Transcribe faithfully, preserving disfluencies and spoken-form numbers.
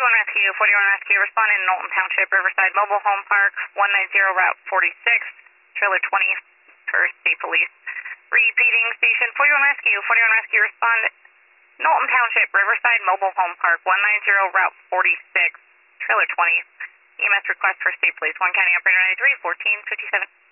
forty-one Rescue, forty-one Rescue, respond in Knowlton Township, Riverside Mobile Home Park, one ninety Route forty-six, trailer twenty, for state police. Repeating, station forty-one Rescue, forty-one Rescue, respond Knowlton Township, Riverside Mobile Home Park, one ninety Route forty-six, trailer twenty. E M S request for state police, one County Operator ninety-three, fourteen fifty-seven.